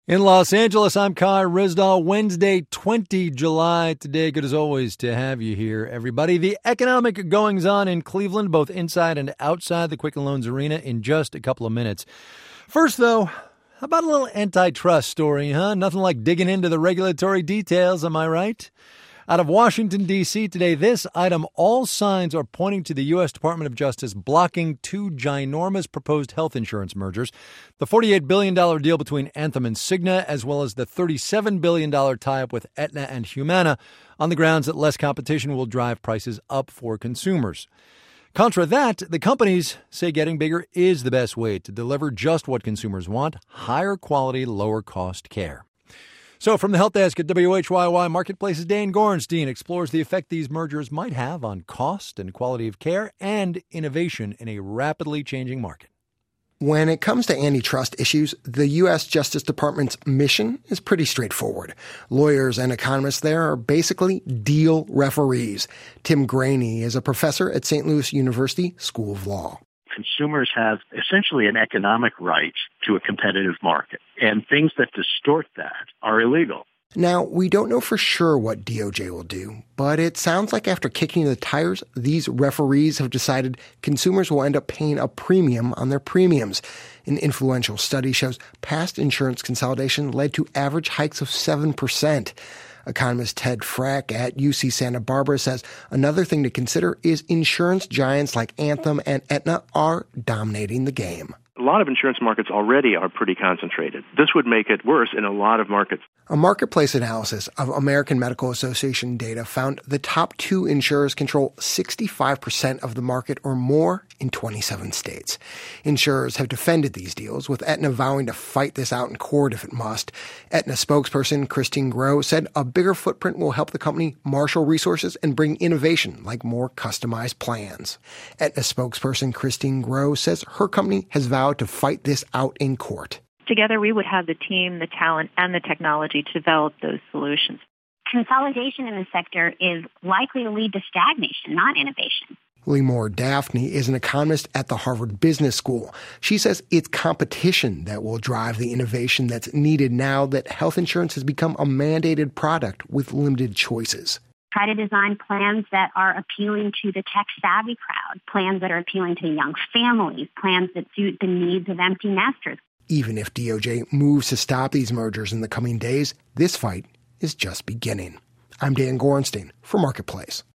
In Los Angeles, I'm Kai Ryssdal. Wednesday, 20 July. Today, good as always to have you here, everybody. The economic goings-on in Cleveland, both inside and outside the Quicken Loans Arena, in just a couple of minutes. First, though, how about a little antitrust story, huh? Nothing like digging into the regulatory details, am I right? Out of Washington, D.C. today, this item: all signs are pointing to the U.S. Department of Justice blocking two ginormous proposed health insurance mergers, the $48 billion deal between Anthem and Cigna, as well as the $37 billion tie-up with Aetna and Humana, on the grounds that less competition will drive prices up for consumers. Contra that, the companies say getting bigger is the best way to deliver just what consumers want: higher quality, lower cost care. So from the Health Desk at WHYY Marketplace's Dan Gorenstein explores the effect these mergers might have on cost and quality of care and innovation in a rapidly changing market. When it comes to antitrust issues, the U.S. Justice Department's mission is pretty straightforward. Lawyers and economists there are basically deal referees. Tim Graney is a professor at St. Louis University School of Law. Consumers have essentially an economic right to a competitive market, and things that distort that are illegal. Now, we don't know for sure what DOJ will do, but it sounds like after kicking the tires, these referees have decided consumers will end up paying a premium on their premiums. An influential study shows past insurance consolidation led to average hikes of 7%. Economist Ted Frack at UC Santa Barbara says another thing to consider is insurance giants like Anthem and Aetna are dominating the game. A lot of insurance markets already are pretty concentrated. This would make it worse in a lot of markets. A marketplace analysis of American Medical Association data found the top two insurers control 65% of the market or more in 27 states. Insurers have defended these deals, with Aetna vowing to fight this out in court if it must. Aetna spokesperson Christine Groh said a bigger footprint will help the company marshal resources and bring innovation like more customized plans. Aetna spokesperson Christine Groh says her company has vowed to fight this out in court. Together, we would have the team, the talent, and the technology to develop those solutions. Consolidation in the sector is likely to lead to stagnation, not innovation. Limor Daphne is an economist at the Harvard Business School. She says it's competition that will drive the innovation that's needed now that health insurance has become a mandated product with limited choices. Try to design plans that are appealing to the tech-savvy crowd, plans that are appealing to young families, plans that suit the needs of empty nesters. Even if DOJ moves to stop these mergers in the coming days, this fight is just beginning. I'm Dan Gorenstein for Marketplace.